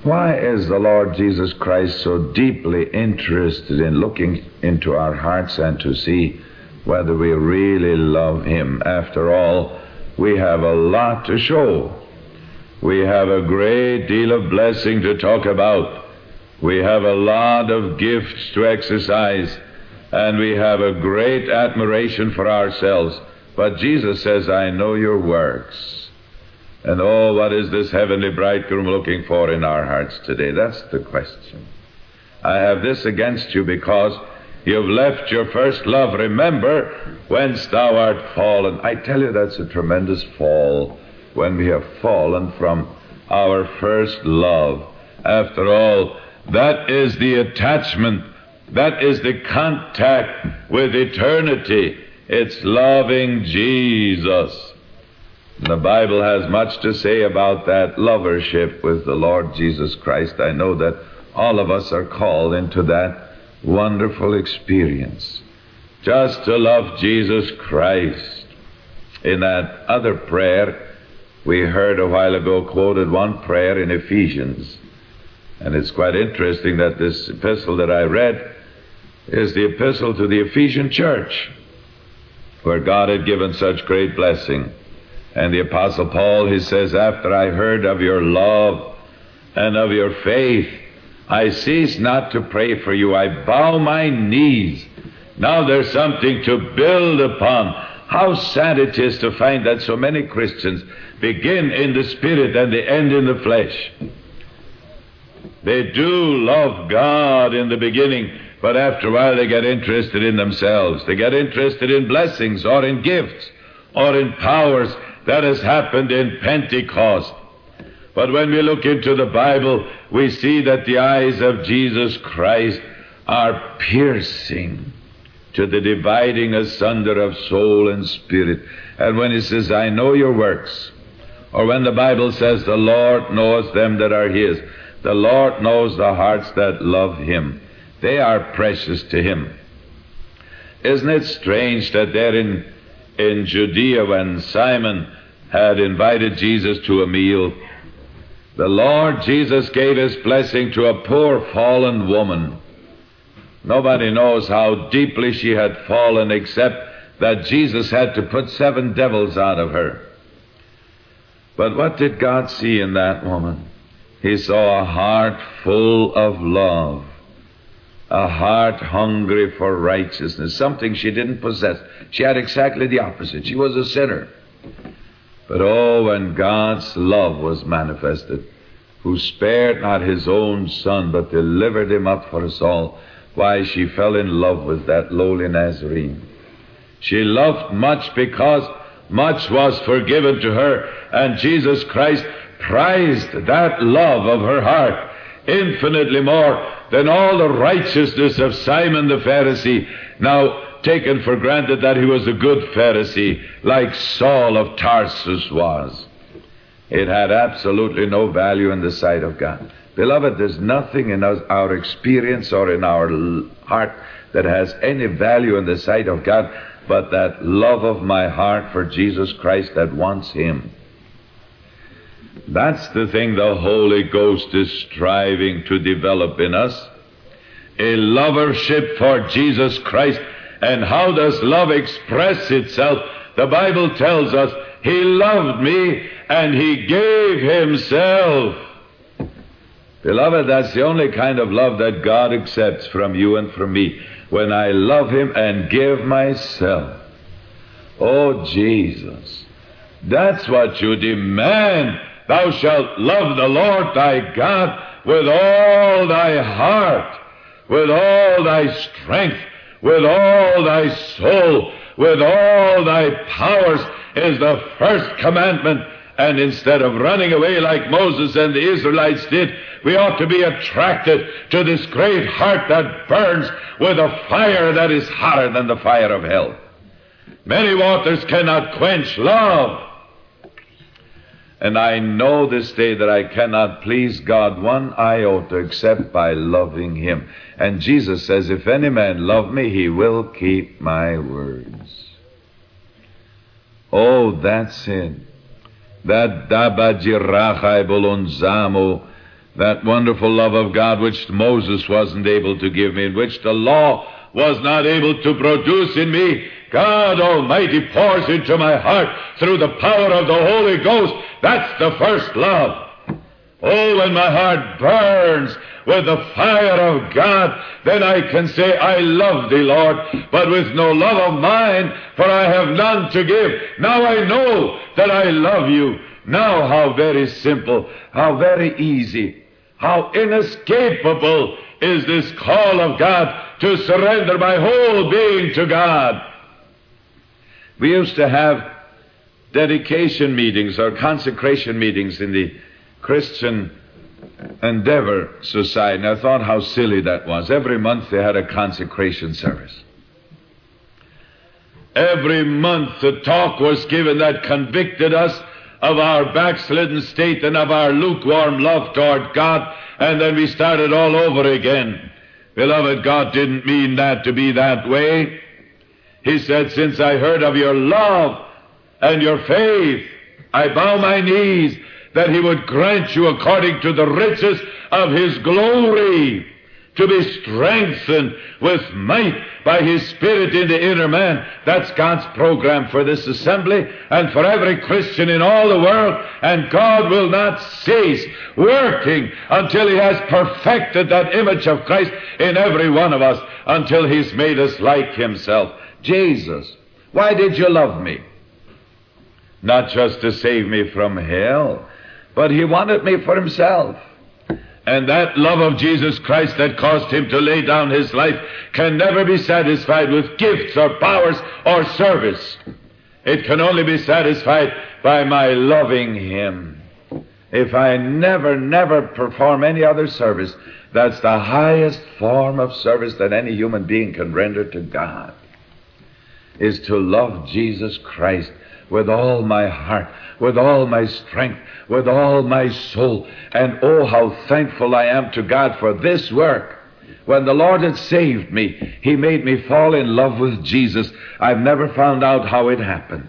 Why is the Lord Jesus Christ so deeply interested in looking into our hearts and to see whether we really love Him? After all, we have a lot to show. We have a great deal of blessing to talk about. We have a lot of gifts to exercise, and we have a great admiration for ourselves. But Jesus says, I know your works. And oh, what is this heavenly bridegroom looking for in our hearts today? That's the question. I have this against you because you've left your first love. Remember, whence thou art fallen. I tell you, that's a tremendous fall when we have fallen from our first love. After all, that is the attachment. That is the contact with eternity. It's loving Jesus. The Bible has much to say about that lovership with the Lord Jesus Christ. I know that all of us are called into that wonderful experience, just to love Jesus Christ. In that other prayer, we heard a while ago quoted one prayer in Ephesians. And it's quite interesting that this epistle that I read is the epistle to the Ephesian church, where God had given such great blessing. And the Apostle Paul, he says, after I heard of your love and of your faith, I cease not to pray for you. I bow my knees. Now there's something to build upon. How sad it is to find that so many Christians begin in the Spirit and they end in the flesh. They do love God in the beginning, but after a while they get interested in themselves. They get interested in blessings or in gifts or in powers. That has happened in Pentecost. But when we look into the Bible, we see that the eyes of Jesus Christ are piercing to the dividing asunder of soul and spirit. And when He says, I know your works, or when the Bible says, the Lord knoweth them that are His, the Lord knows the hearts that love Him. They are precious to Him. Isn't it strange that there in Judea, when Simon had invited Jesus to a meal, the Lord Jesus gave His blessing to a poor fallen woman. Nobody knows how deeply she had fallen, except that Jesus had to put 7 devils out of her. But what did God see in that woman? He saw a heart full of love, a heart hungry for righteousness, something she didn't possess. She had exactly the opposite. She was a sinner. But oh, when God's love was manifested, who spared not His own Son, but delivered Him up for us all, why, she fell in love with that lowly Nazarene. She loved much because much was forgiven to her, and Jesus Christ prized that love of her heart infinitely more than all the righteousness of Simon the Pharisee, now taken for granted that he was a good Pharisee, like Saul of Tarsus was. It had absolutely no value in the sight of God. Beloved, there's nothing in our experience or in our heart that has any value in the sight of God but that love of my heart for Jesus Christ that wants Him. That's the thing the Holy Ghost is striving to develop in us, a lovership for Jesus Christ. And how does love express itself? The Bible tells us He loved me and He gave Himself. Beloved, that's the only kind of love that God accepts from you and from me, when I love Him and give myself. Oh, Jesus, that's what you demand. Thou shalt love the Lord thy God with all thy heart, with all thy strength, with all thy soul, with all thy powers, is the first commandment. And instead of running away like Moses and the Israelites did, we ought to be attracted to this great heart that burns with a fire that is hotter than the fire of hell. Many waters cannot quench love. And I know this day that I cannot please God one iota except by loving Him. And Jesus says, if any man love me, he will keep my words. Oh, that's it. That dabajirachai bolonzamo, That wonderful love of God which Moses wasn't able to give me, and which the law was not able to produce in me, God Almighty pours into my heart through the power of the Holy Ghost. That's the first love. Oh, when my heart burns with the fire of God, then I can say, I love thee, Lord, but with no love of mine, for I have none to give. Now I know that I love you. Now how very simple, how very easy, how inescapable is this call of God to surrender my whole being to God. We used to have dedication meetings or consecration meetings in the Christian Endeavor Society. And I thought how silly that was. Every month they had a consecration service. Every month the talk was given that convicted us of our backslidden state and of our lukewarm love toward God, and then we started all over again. Beloved, God didn't mean that to be that way. He said, since I heard of your love and your faith, I bow my knees that he would grant you according to the riches of his glory to be strengthened with might by his Spirit in the inner man. That's God's program for this assembly and for every Christian in all the world. And God will not cease working until he has perfected that image of Christ in every one of us, until he's made us like himself. Jesus, why did you love me? Not just to save me from hell, but he wanted me for himself. And that love of Jesus Christ that caused him to lay down his life can never be satisfied with gifts or powers or service. It can only be satisfied by my loving him. If I never perform any other service, that's the highest form of service that any human being can render to God, is to love Jesus Christ with all my heart, with all my strength, with all my soul. And oh, how thankful I am to God for this work. When the Lord had saved me, he made me fall in love with Jesus. I've never found out how it happened.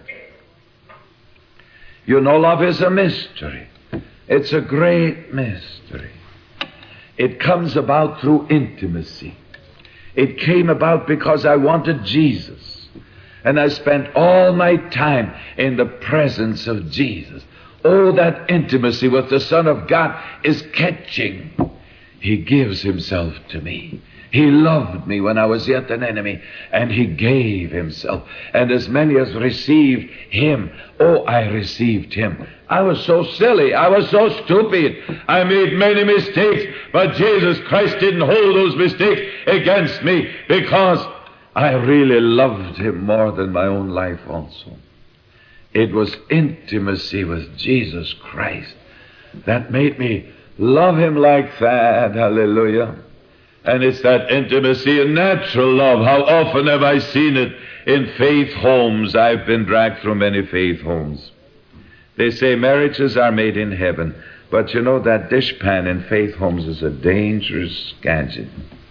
You know, love is a mystery. It's a great mystery. It comes about through intimacy. It came about because I wanted Jesus. And I spent all my time in the presence of Jesus. Oh, that intimacy with the Son of God is catching. He gives himself to me. He loved me when I was yet an enemy, and he gave himself. And as many as received him, oh, I received him. I was so silly. I was so stupid. I made many mistakes, but Jesus Christ didn't hold those mistakes against me, because I really loved him more than my own life also. It was intimacy with Jesus Christ that made me love him like that. Hallelujah. And it's that intimacy and natural love. How often have I seen it in faith homes? I've been dragged through many faith homes. They say marriages are made in heaven. But you know, that dishpan in faith homes is a dangerous gadget.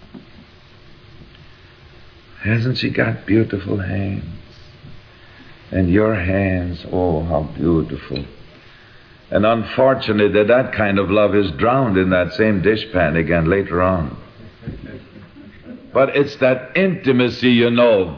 Hasn't she got beautiful hands? And your hands, oh, how beautiful. And unfortunately, that kind of love is drowned in that same dishpan again later on. But it's that intimacy, you know,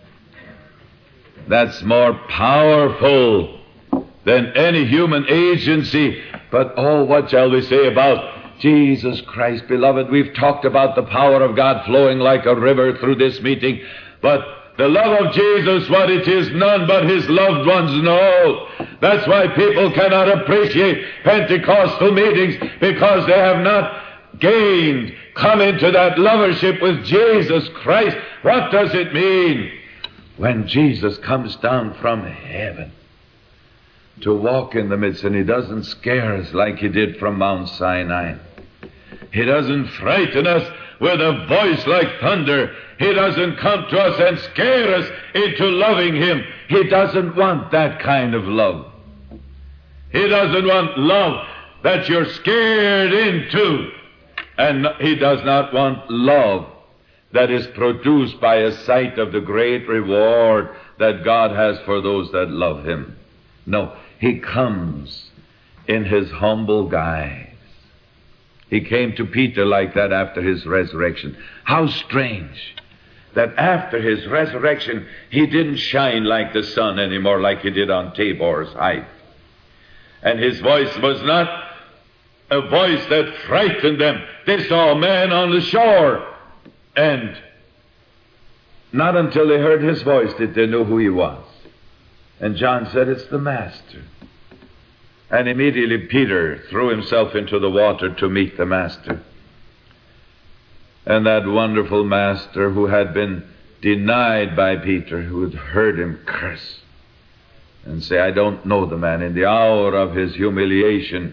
that's more powerful than any human agency. But oh, what shall we say about Jesus Christ? Beloved, we've talked about the power of God flowing like a river through this meeting, but the love of Jesus, what it is, none but his loved ones know. That's why people cannot appreciate Pentecostal meetings, because they have not come into that lovership with Jesus Christ. What does it mean? When Jesus comes down from heaven to walk in the midst, and he doesn't scare us like he did from Mount Sinai. He doesn't frighten us with a voice like thunder. He doesn't come to us and scare us into loving him. He doesn't want that kind of love. He doesn't want love that you're scared into. And he does not want love that is produced by a sight of the great reward that God has for those that love him. No, he comes in his humble guise. He came to Peter like that after his resurrection. How strange that after his resurrection, he didn't shine like the sun anymore like he did on Tabor's height. And his voice was not a voice that frightened them. They saw a man on the shore, and not until they heard his voice did they know who he was. And John said, "It's the Master." And immediately Peter threw himself into the water to meet the Master. And that wonderful Master who had been denied by Peter, who had heard him curse and say, "I don't know the man," in the hour of his humiliation,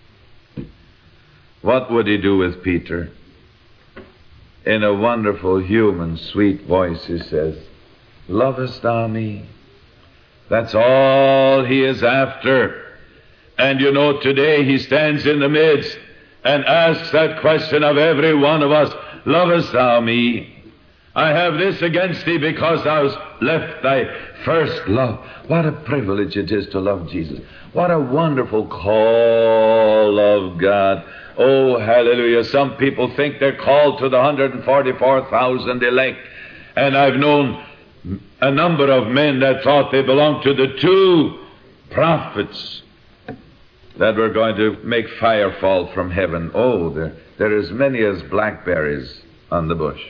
what would he do with Peter? In a wonderful, human, sweet voice, he says, "Lovest thou me?" That's all he is after. And you know, today he stands in the midst and asks that question of every one of us, "Lovest thou me? I have this against thee, because thou hast left thy first love." What a privilege it is to love Jesus. What a wonderful call of God. Oh, hallelujah. Some people think they're called to the 144,000 elect. And I've known a number of men that thought they belonged to the 2 prophets that were going to make fire fall from heaven. Oh, there is many as blackberries on the bush.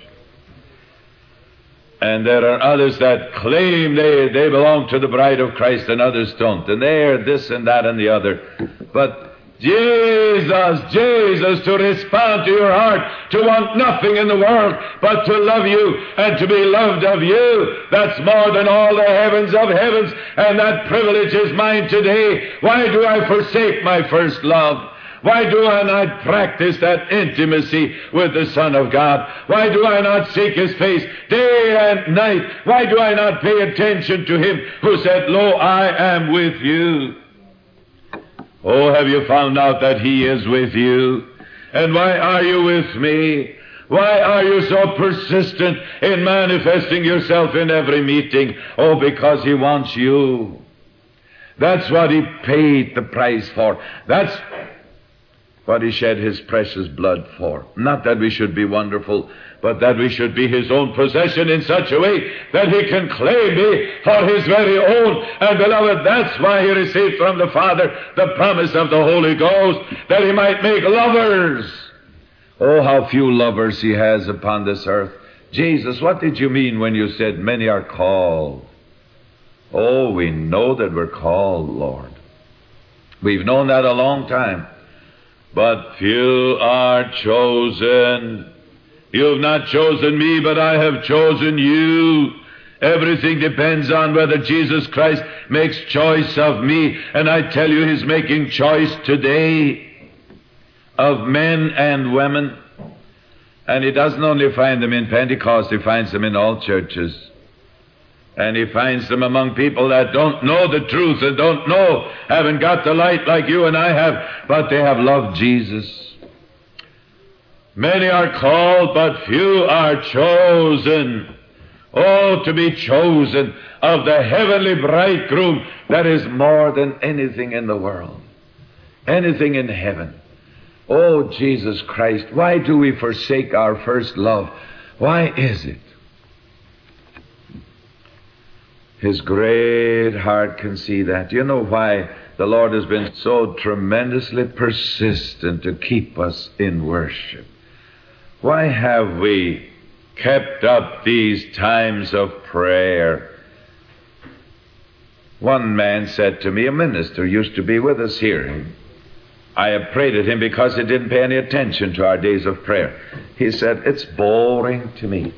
And there are others that claim they belong to the bride of Christ, and others don't. And they are this and that and the other. But Jesus, to respond to your heart, to want nothing in the world but to love you and to be loved of you. That's more than all the heavens of heavens, and that privilege is mine today. Why do I forsake my first love? Why do I not practice that intimacy with the Son of God? Why do I not seek His face day and night? Why do I not pay attention to Him who said, "Lo, I am with you"? Oh, have you found out that He is with you? And why are you with me? Why are you so persistent in manifesting yourself in every meeting? Oh, because He wants you. That's what He paid the price for. That's what He shed His precious blood for. Not that we should be wonderful, but that we should be His own possession in such a way that He can claim me for His very own. And beloved, that's why He received from the Father the promise of the Holy Ghost, that He might make lovers. Oh, how few lovers He has upon this earth. Jesus, what did you mean when you said many are called? Oh, we know that we're called, Lord. We've known that a long time. But few are chosen. You have not chosen me, but I have chosen you. Everything depends on whether Jesus Christ makes choice of me. And I tell you, He's making choice today of men and women. And He doesn't only find them in Pentecost, He finds them in all churches. And He finds them among people that don't know the truth and don't know, haven't got the light like you and I have, but they have loved Jesus. Many are called, but few are chosen. Oh, to be chosen of the heavenly bridegroom, that is more than anything in the world, anything in heaven. Oh, Jesus Christ, why do we forsake our first love? Why is it? His great heart can see that. You know why the Lord has been so tremendously persistent to keep us in worship? Why have we kept up these times of prayer? One man said to me, a minister used to be with us here. I upbraided him because he didn't pay any attention to our days of prayer. He said, "It's boring to me."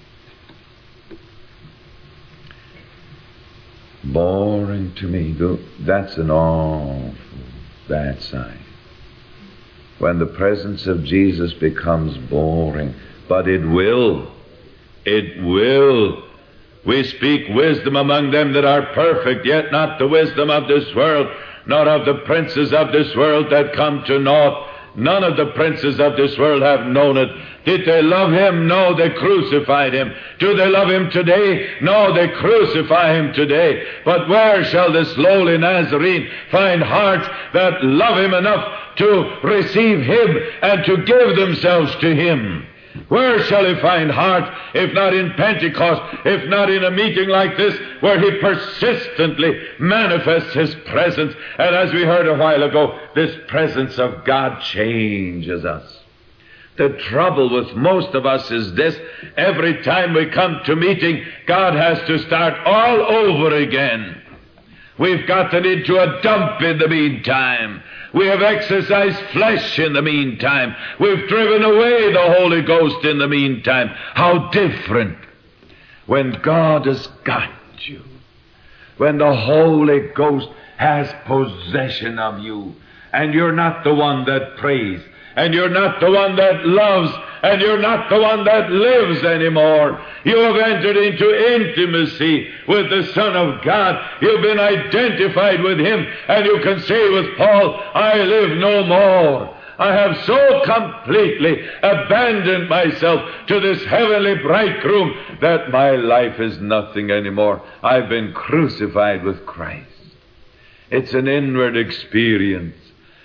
Boring to me. That's an awful bad sign. When the presence of Jesus becomes boring. But it will. It will. We speak wisdom among them that are perfect, yet not the wisdom of this world, nor of the princes of this world that come to naught. none of the princes of this world have known it. Did they love him? No, they crucified him. Do they love him today? No, they crucify him today. But where shall this lowly Nazarene find hearts that love him enough to receive him and to give themselves to him? Where shall he find heart if not in Pentecost, if not in a meeting like this where he persistently manifests his presence? And as we heard a while ago, this presence of God changes us. The trouble with most of us is this: every time we come to meeting, God has to start all over again. We've gotten into a dump in the meantime. We have exercised flesh in the meantime. We've driven away the Holy Ghost in the meantime. How different when God has got you, when the Holy Ghost has possession of you, and you're not the one that prays, and you're not the one that loves, and you're not the one that lives anymore. You have entered into intimacy with the Son of God. You've been identified with him, and you can say with Paul, I live no more. I have so completely abandoned myself to this heavenly bridegroom that my life is nothing anymore. I've been crucified with Christ. It's an inward experience.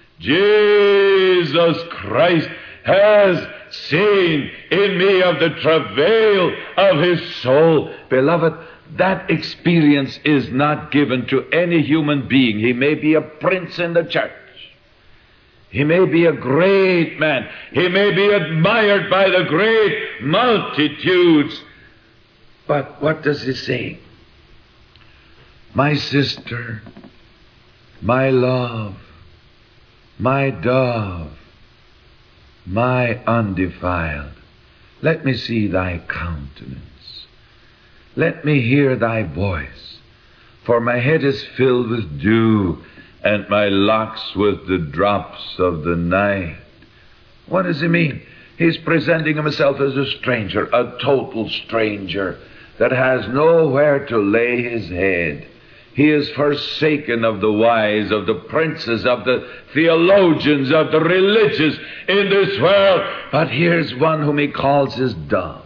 Jesus Christ has seen in me of the travail of his soul. Beloved, that experience is not given to any human being. He may be a prince in the church. He may be a great man. He may be admired by the great multitudes. But what does he say? My sister, my love, my dove, my undefiled, let me see thy countenance. Let me hear thy voice. For my head is filled with dew, and my locks with the drops of the night. What does he mean? He's presenting himself as a stranger, a total stranger, that has nowhere to lay his head. He is forsaken of the wise, of the princes, of the theologians, of the religious in this world. But here's one whom he calls his dove,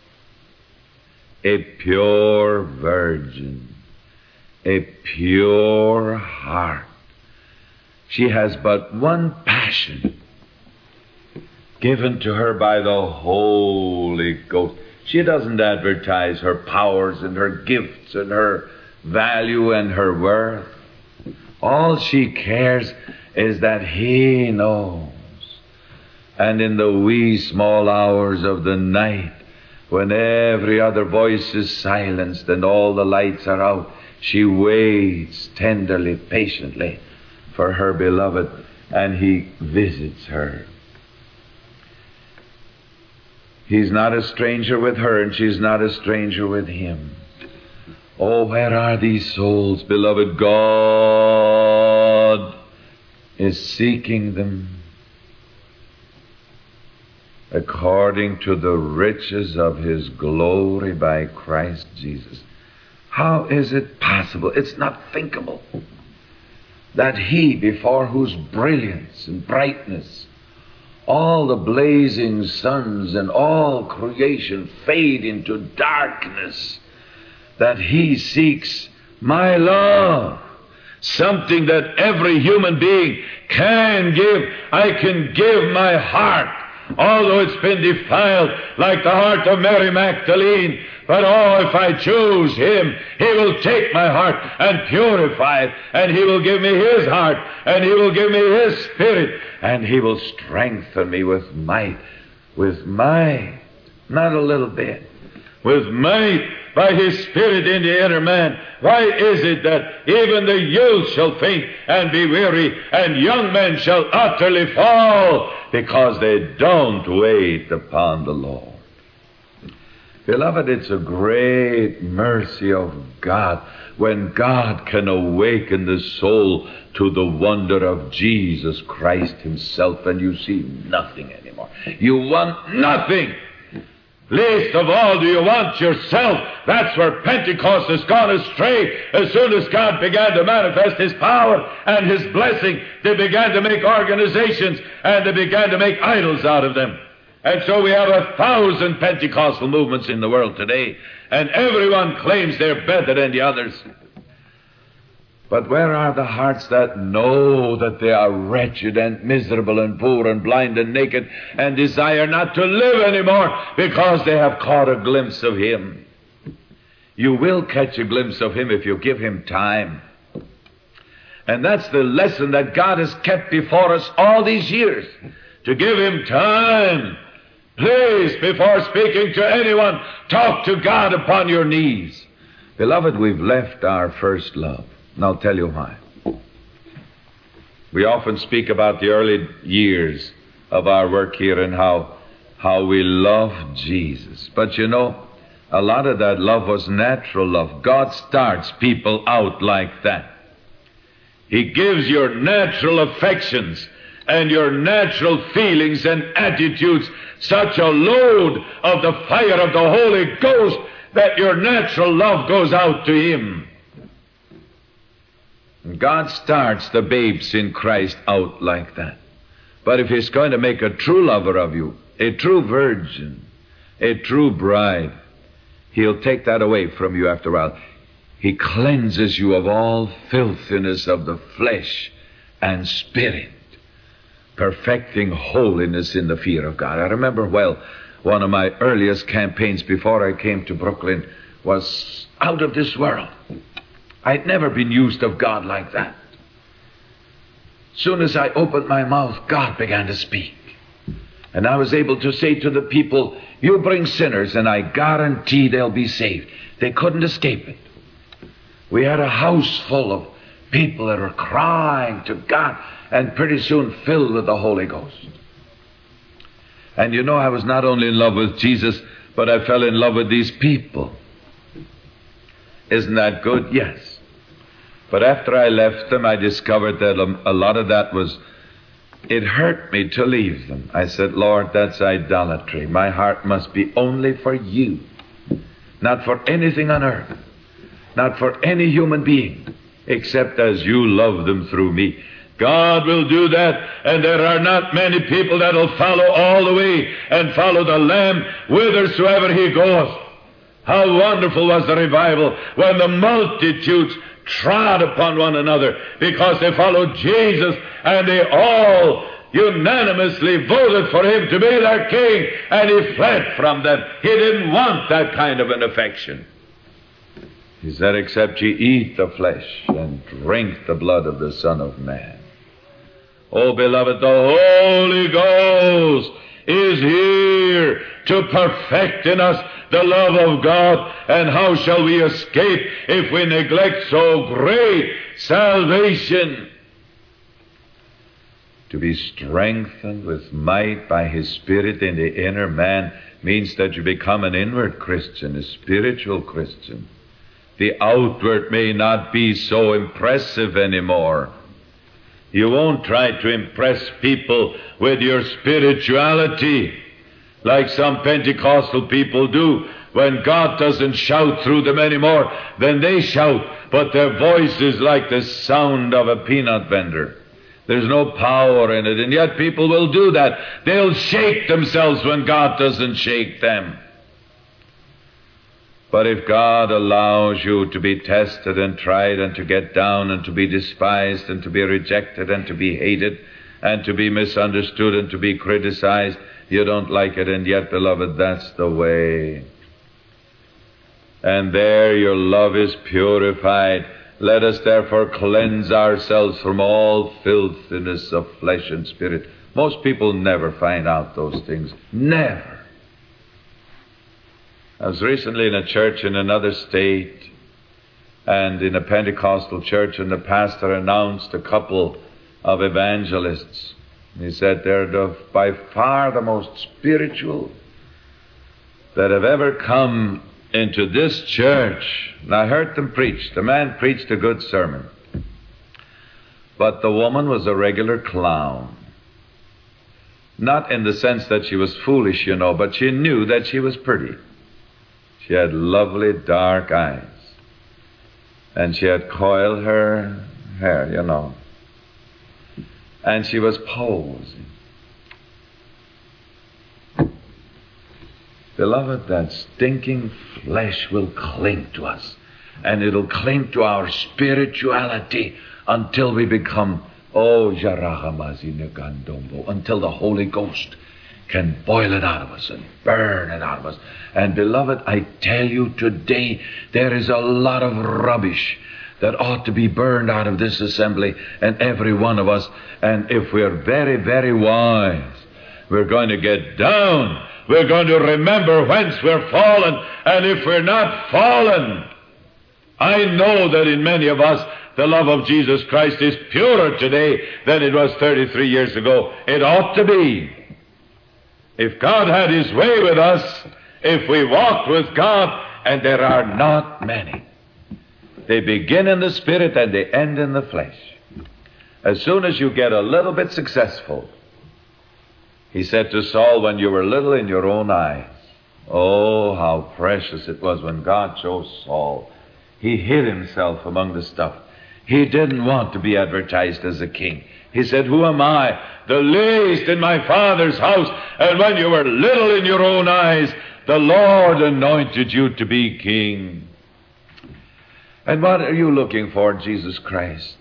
a pure virgin, a pure heart. She has but one passion given to her by the Holy Ghost. She doesn't advertise her powers and her gifts and her value and her worth. All she cares is that he knows. And in the wee small hours of the night, when every other voice is silenced and all the lights are out, she waits tenderly, patiently for her beloved, and he visits her. He's not a stranger with her, and she's not a stranger with him. Oh, where are these souls, beloved? God is seeking them according to the riches of his glory by Christ Jesus. How is it possible? It's not thinkable that he, before whose brilliance and brightness all the blazing suns and all creation fade into darkness, that he seeks my love, something that every human being can give. I can give my heart, although it's been defiled like the heart of Mary Magdalene. But oh, if I choose him, he will take my heart and purify it, and he will give me his heart, and he will give me his spirit, and he will strengthen me with might, not a little bit, with might by his Spirit in the inner man. Why is it that even the youth shall faint and be weary, and young men shall utterly fall? Because they don't wait upon the Lord. Beloved, it's a great mercy of God when God can awaken the soul to the wonder of Jesus Christ himself, and you see nothing anymore. You want nothing Least of all do you want yourself. That's where Pentecost has gone astray. As soon as God began to manifest His power and His blessing, they began to make organizations and they began to make idols out of them. And so we have 1,000 Pentecostal movements in the world today, and everyone claims they're better than the others. But where are the hearts that know that they are wretched and miserable and poor and blind and naked and desire not to live anymore because they have caught a glimpse of Him? You will catch a glimpse of Him if you give Him time. And that's the lesson that God has kept before us all these years, to give Him time. Please, before speaking to anyone, talk to God upon your knees. Beloved, we've left our first love. And I'll tell you why. We often speak about the early years of our work here and how we love Jesus. But you know, a lot of that love was natural love. God starts people out like that. He gives your natural affections and your natural feelings and attitudes such a load of the fire of the Holy Ghost that your natural love goes out to Him. God starts the babes in Christ out like that. But if He's going to make a true lover of you, a true virgin, a true bride, He'll take that away from you after a while. He cleanses you of all filthiness of the flesh and spirit, perfecting holiness in the fear of God. I remember well, one of my earliest campaigns before I came to Brooklyn was out of this world. I'd never been used of God like that. Soon as I opened my mouth, God began to speak. And I was able to say to the people, you bring sinners and I guarantee they'll be saved. They couldn't escape it. We had a house full of people that were crying to God and pretty soon filled with the Holy Ghost. And you know, I was not only in love with Jesus, but I fell in love with these people. Isn't that good? Yes. But after I left them, I discovered that a lot of that it hurt me to leave them. I said, Lord, that's idolatry. My heart must be only for you, not for anything on earth, not for any human being, except as you love them through me. God will do that, and there are not many people that will follow all the way and follow the Lamb whithersoever He goes. How wonderful was the revival when the multitudes trod upon one another because they followed Jesus, and they all unanimously voted for Him to be their king, and He fled from them. He didn't want that kind of an affection. He said, except ye eat the flesh and drink the blood of the Son of Man. Oh, beloved, the Holy Ghost is here to perfect in us the love of God. And how shall we escape if we neglect so great salvation? To be strengthened with might by His Spirit in the inner man means that you become an inward Christian, a spiritual Christian. The outward may not be so impressive anymore. You won't try to impress people with your spirituality like some Pentecostal people do. When God doesn't shout through them anymore, then they shout, but their voice is like the sound of a peanut vendor. There's no power in it, and yet people will do that. They'll shake themselves when God doesn't shake them. But if God allows you to be tested and tried and to get down and to be despised and to be rejected and to be hated and to be misunderstood and to be criticized, you don't like it, and yet, beloved, that's the way. And there your love is purified. Let us therefore cleanse ourselves from all filthiness of flesh and spirit. Most people never find out those things. Never. I was recently in a church in another state, and in a Pentecostal church, and the pastor announced a couple of evangelists. He said they're by far the most spiritual that have ever come into this church. And I heard them preach. The man preached a good sermon, but the woman was a regular clown. Not in the sense that she was foolish, but she knew that she was pretty. She had lovely dark eyes. And she had coiled her hair, And she was posing. Beloved, that stinking flesh will cling to us. And it'll cling to our spirituality until we become, until the Holy Ghost can boil it out of us and burn it out of us. And beloved, I tell you today, there is a lot of rubbish that ought to be burned out of this assembly and every one of us. And if we're very, very wise, we're going to get down. We're going to remember whence we're fallen. And if we're not fallen, I know that in many of us, the love of Jesus Christ is purer today than it was 33 years ago. It ought to be. If God had His way with us, if we walked with God, and there are not many. They begin in the Spirit and they end in the flesh. As soon as you get a little bit successful, He said to Saul, when you were little in your own eyes, oh, how precious it was when God chose Saul. He hid himself among the stuff. He didn't want to be advertised as a king. He said, who am I? The least in my Father's house. And when you were little in your own eyes, the Lord anointed you to be king. And what are you looking for, Jesus Christ?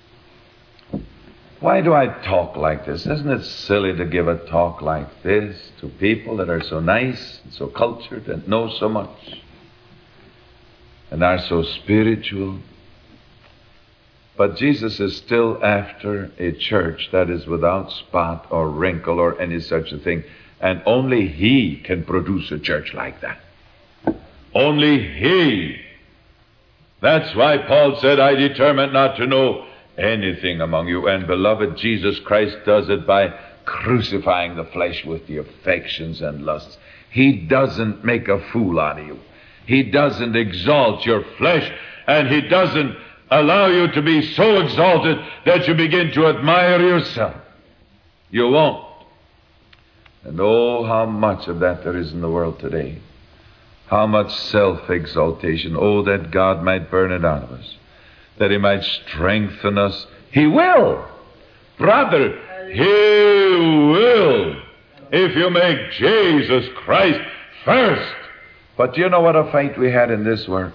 Why do I talk like this? Isn't it silly to give a talk like this to people that are so nice and so cultured and know so much and are so spiritual? But Jesus is still after a church that is without spot or wrinkle or any such a thing. And only He can produce a church like that. Only He. That's why Paul said, I determined not to know anything among you. And beloved, Jesus Christ does it by crucifying the flesh with the affections and lusts. He doesn't make a fool out of you. He doesn't exalt your flesh, and He doesn't allow you to be so exalted that you begin to admire yourself. You won't. And oh, how much of that there is in the world today. How much self-exaltation. Oh, that God might burn it out of us. That He might strengthen us. He will. Brother, He will. If you make Jesus Christ first. But do you know what a fight we had in this work?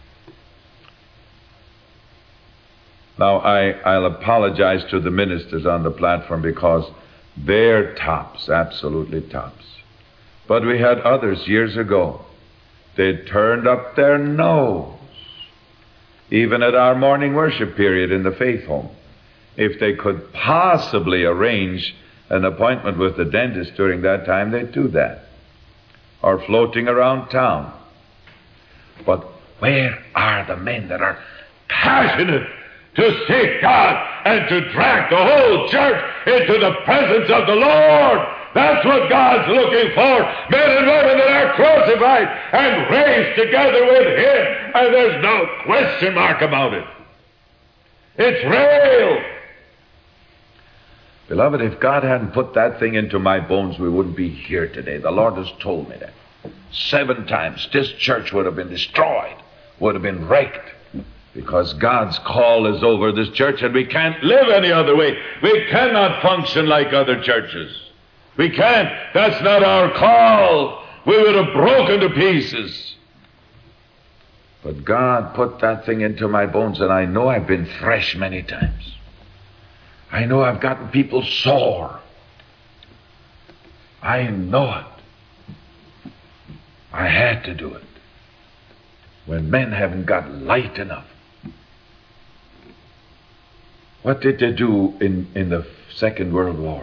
Now, I'll apologize to the ministers on the platform because they're tops, absolutely tops. But we had others years ago. They turned up their nose, even at our morning worship period in the Faith Home. If they could possibly arrange an appointment with the dentist during that time, they'd do that. Or floating around town. But where are the men that are passionate to seek God and to drag the whole church into the presence of the Lord? That's what God's looking for. Men and women that are crucified and raised together with Him. And there's no question mark about it. It's real. Beloved, if God hadn't put that thing into my bones, we wouldn't be here today. The Lord has told me that. 7 times this church would have been destroyed, would have been wrecked. Because God's call is over this church and we can't live any other way. We cannot function like other churches. We can't. That's not our call. We would have broken to pieces. But God put that thing into my bones, and I know I've been threshed many times. I know I've gotten people sore. I know it. I had to do it. When men haven't got light enough. What did they do in the Second World War?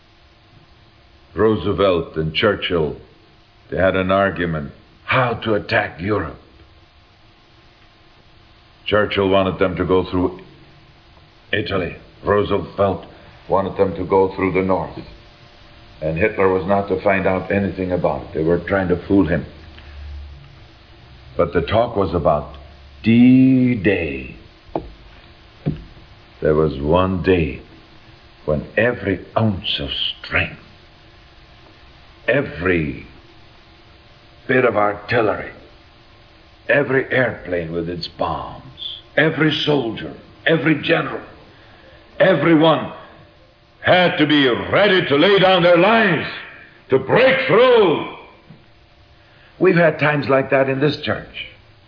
Roosevelt and Churchill, they had an argument how to attack Europe. Churchill wanted them to go through Italy. Roosevelt wanted them to go through the north. And Hitler was not to find out anything about it. They were trying to fool him. But the talk was about D-Day. There was one day when every ounce of strength every bit of artillery, every airplane with its bombs, every soldier, every general, everyone had to be ready to lay down their lives to break through. We've had times like that in this church.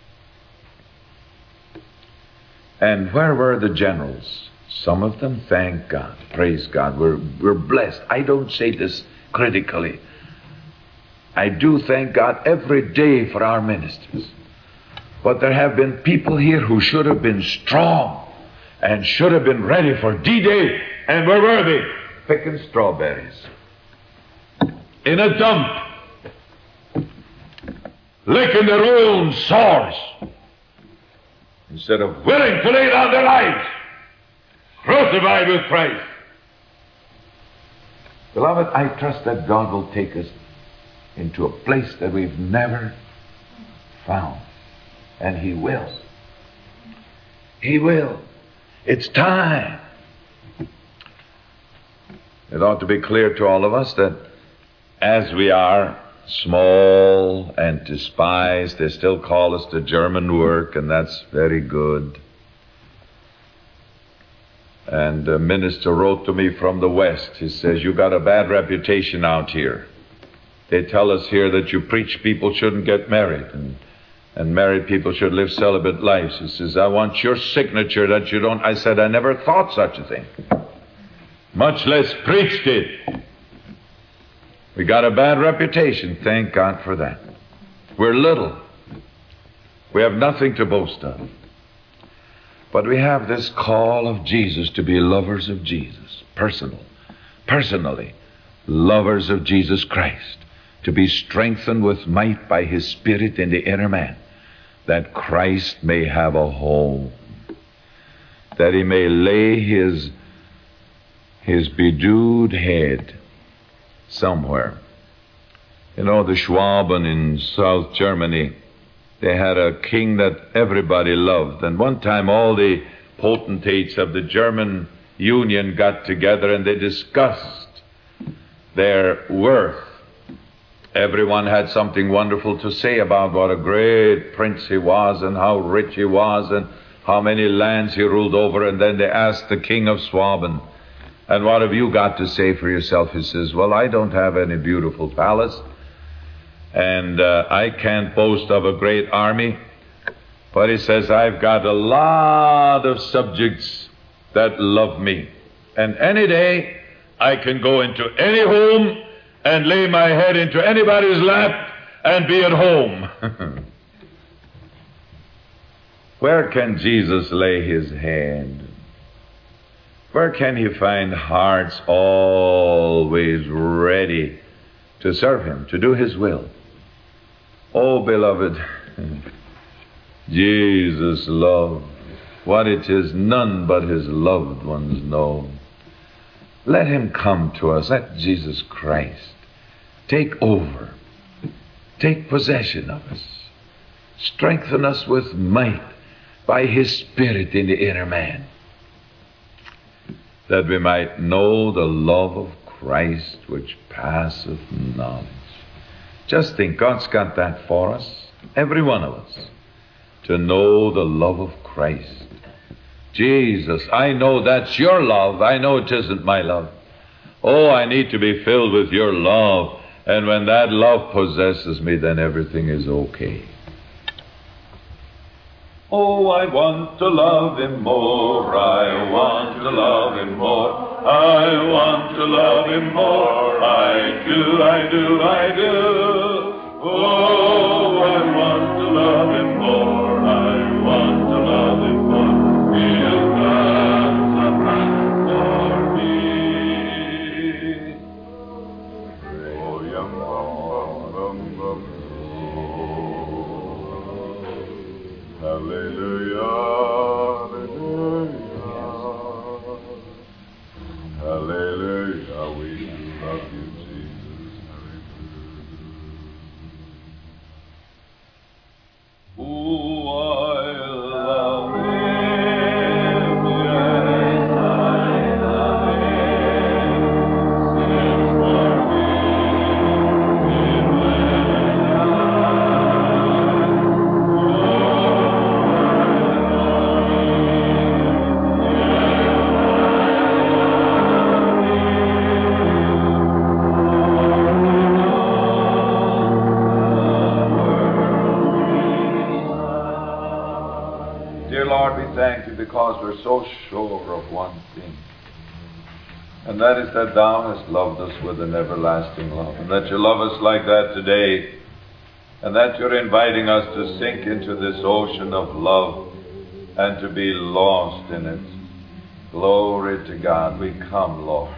And where were the generals? Some of them, thank God, praise God, we're blessed. I don't say this critically. I do thank God every day for our ministers. But there have been people here who should have been strong and should have been ready for D-Day. And where were they? Picking strawberries in a dump, licking their own swords, instead of willing to lay down their lives, crucified with Christ. Beloved, I trust that God will take us into a place that we've never found. And He will. He will. It's time. It ought to be clear to all of us that as we are small and despised, they still call us to German work, and that's very good. And a minister wrote to me from the West. He says, "You got a bad reputation out here. They tell us here that you preach people shouldn't get married, and married people should live celibate lives." He says, "I want your signature that you don't." I said, "I never thought such a thing, much less preached it." We got a bad reputation. Thank God for that. We're little. We have nothing to boast of. But we have this call of Jesus to be lovers of Jesus, personally, lovers of Jesus Christ, to be strengthened with might by His Spirit in the inner man, that Christ may have a home, that He may lay His bedewed head somewhere. You know, the Schwaben in South Germany, they had a king that everybody loved. And one time all the potentates of the German Union got together and they discussed their worth. Everyone had something wonderful to say about what a great prince he was and how rich he was and how many lands he ruled over. And then they asked the king of Schwaben, "And what have you got to say for yourself?" He says, "Well, I don't have any beautiful palace, and I can't boast of a great army, but," he says, "I've got a lot of subjects that love me. And any day I can go into any home and lay my head into anybody's lap and be at home." Where can Jesus lay His head? Where can He find hearts always ready to serve Him, to do His will? Oh, beloved, Jesus' love, what it is none but His loved ones know. Let Him come to us. Let Jesus Christ take over, take possession of us, strengthen us with might by His Spirit in the inner man, that we might know the love of Christ which passeth knowledge. Just think, God's got that for us, every one of us, to know the love of Christ. Jesus, I know that's your love. I know it isn't my love. Oh, I need to be filled with your love. And when that love possesses me, then everything is okay. Oh, I want to love Him more. I want to love Him more. I want to love Him more. I do, I do, I do. Oh, I want to love Him more. I want to love Him more. He has done so much for me. Oh, yum, bum, bum, bum, bum. Hallelujah, hallelujah, hallelujah, we love you, Jesus, hallelujah. Oh, I love Him, yes, I love Him, sing for me. thank Thee because we're so sure of one thing. And that is that Thou hast loved us with an everlasting love. And that You love us like that today. And that You're inviting us to sink into this ocean of love and to be lost in it. Glory to God. We come, Lord.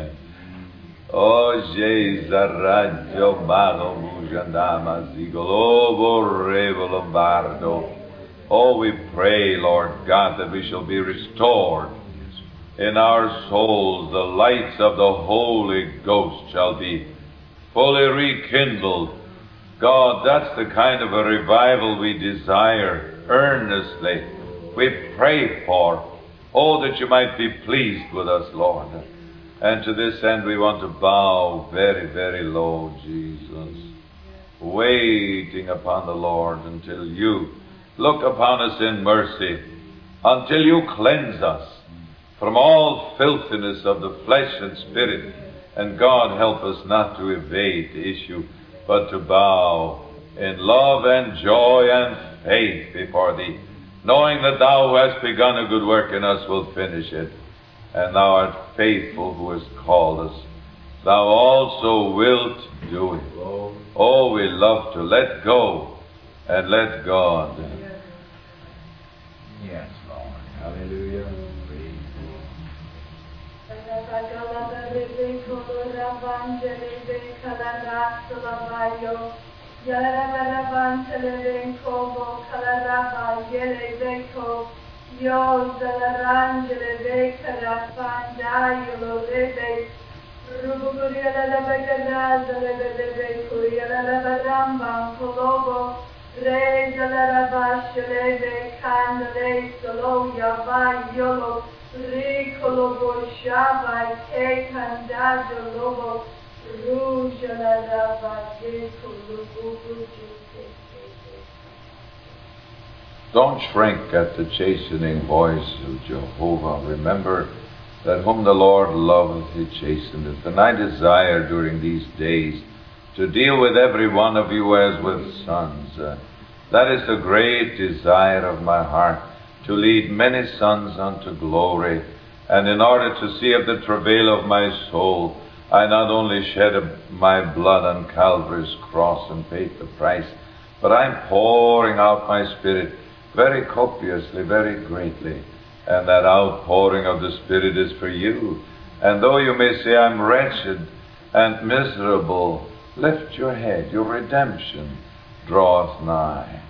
Oh, Jesus, Raggio Mago Mujandama Zigolobo Lombardo. Oh, we pray, Lord God, that we shall be restored in our souls. The lights of the Holy Ghost shall be fully rekindled. God, that's the kind of a revival we desire earnestly. We pray for. Oh, that You might be pleased with us, Lord. And to this end we want to bow very, very low, Jesus, waiting upon the Lord until You look upon us in mercy, until You cleanse us from all filthiness of the flesh and spirit. And God, help us not to evade the issue, but to bow in love and joy and faith before Thee, knowing that Thou who hast begun a good work in us will finish it. And Thou art faithful who hast called us. Thou also wilt do it. Oh, we love to let go and let God. Yes, Lord. Hallelujah. Yo Zalarangele Bekara Fandayo Lebe Ruburia la Bagada Lebe Kuria la Ramba Kolobo Re Zalarabasha Lebe Kandale Solo Yava Yolo Ricolobo Shava Ke Kandajo Lobo Ruja la Raba Kulubu. Don't shrink at the chastening voice of Jehovah. Remember that whom the Lord loveth, He chasteneth. And I desire during these days to deal with every one of you as with sons. That is the great desire of my heart, to lead many sons unto glory. And in order to see of the travail of my soul, I not only shed my blood on Calvary's cross and paid the price, but I'm pouring out my Spirit very copiously, very greatly. And that outpouring of the Spirit is for you. And though you may say, I'm wretched and miserable, lift your head. Your redemption draweth nigh.